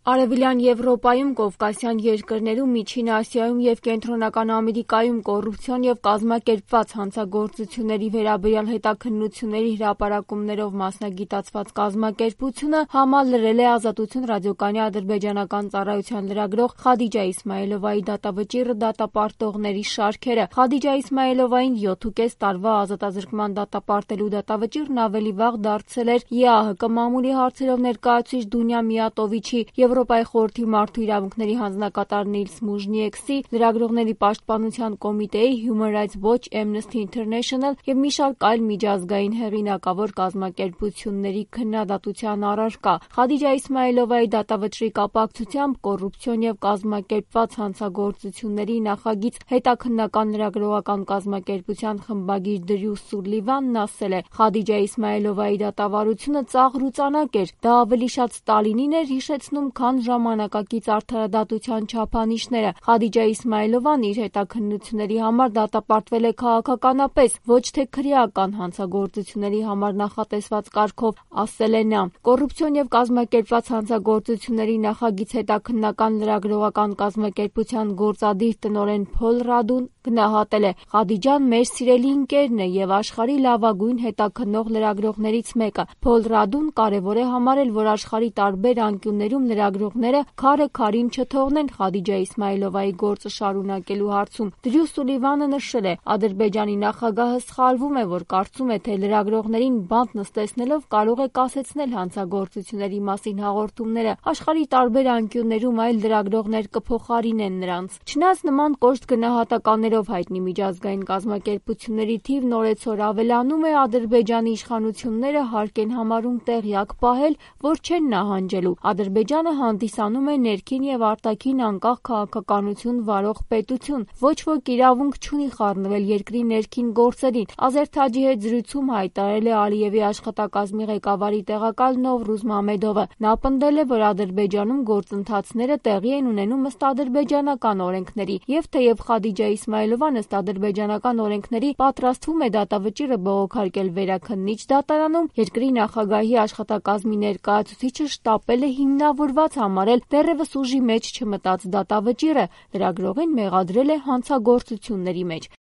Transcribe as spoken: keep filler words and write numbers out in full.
Արևելյան Եվրոպայում, Կովկասյան երկրներում, Միջին Ասիայում և Կենտրոնական Ամերիկայում կոռուպցիոն և կազմակերպված հանցագործությունների վերաբերյալ հետաքննությունների հրապարակումներով մասնագիտացված կազմակերպությունը համալրել է Ազատություն ռադիոկայանի ադրբեջանական ծառայության լրագրող Խադիջա Իսմայիլովայի դատավճիռը դատապարտողների շարքերը։ Խադիջա Իսմայիլովային յոթուկես տարվա ազատազրկման դատապարտելու դատավճիռն ավելի վաղ դարձել էր ԵԱՀԿ մամուլի հարցերով ներկայացուցիչ Դունյա Միատովիչի, Եվրոպայի խորհրդի մարդու իրավունքների հանձնակատար Նիլս Մուժնիեքսի, Լրագրողների պաշտպանության կոմիտեի, Human Rights Watch, Amnesty International և մի շարք այլ միջազգային հեղինակավոր կազմակերպությունների քննադատության առարկա։ Խադիջա Իսմայիլովայի դատավճռի կապակցությամբ կոռուպցիոն և կազմակերպված հանցագործությունների նախագիծ հետաքննական լրագրողական կազմակերպության խմբագիր Դրյու Սուլիվանն ասել է. «Խադիջա Իսմայիլովայի դատավարությունը ծաղր ու ծանակ էր, դա ավելի շատ Ստալինին էր հիշեցնում, քան ժամանակակից արդարադատության չափանիշները։ Խադիջա Իսմայիլովան իր հետաքննությունների համար դատապարտվել է քաղաքականապես, ոչ թե քրեական հանցագործությունների համար նախատեսված կարգով», ասել է նա։ Կոռուպցիոն և կազմակերպված հանցագործությունների նախագիծ հետաքննական լրագրողական կազմակերպության գործադիր տնօրեն Փոլ Ռադուն գնահատել է. «Խադիջան մեր սիրելի ընկերն է և աշխարհի լավագույն հետաքննող լրագրողներից մեկը»։ Փոլ Ռադուն կարևոր է համարել, որ աշխարհի տարբեր անկյուններում լրագրողները քարը քարին չթողնեն Խադիջա Իսմայիլովայի գործը շարունակելու հարցում։ Դրյու Սուլիվանը նշել է. «Ադրբեջանի նախագահը սխալվում է, որ կարծում է, թե լրագրողներին բանտ նստեցնելով կարող է կասեցնել հանցագործությունների մասին հաղորդումները։ Աշխարհի տարբեր անկյուններում այլ լրագրողներ կփոխարինեն նրանց»։ Չնայած նման կոշտ գնահատականներով հայտնի միջազգային կազմակերպությունների թիվն օրեցօր ավելանում է, Ադրբեջանի իշխանությունները հարկ են համարում տեղյակ պահել, որ չեն նահանջելու։ Ադրբեջանը հանդիսանում է ներքին և արտաքին անկախ քաղաքականություն վարող պետություն։ Ոչ ոք իրավունք չունի խառնվել երկրի ներքին գործերին։ Ազեր-Թաջի հետ զրույցում հայտարարել է Ալիևի աշխատակազմի ղեկավարի տեղակալ Նովրուզ Մամեդովը։ Նա պնդել է, որ Ադրբեջանում գործընթացները տեղի են ունենում ըստ ադրբեջանական օրենքների, և թեև Խադիջա Իսմայիլովան ըստ ադրբեջանական օրենքների պատրաստվում է դատավճիռը բողոքարկել Վերաքննիչ դատարանում, երկրի նախագահի աշխատակազմի ներկայացուցիչը շտապել է հիմնավորված համարել դեռևս ուժի մեջ չմտած դատավճիռը, լրագրողին մեղադրել է հանցագործությունների մեջ։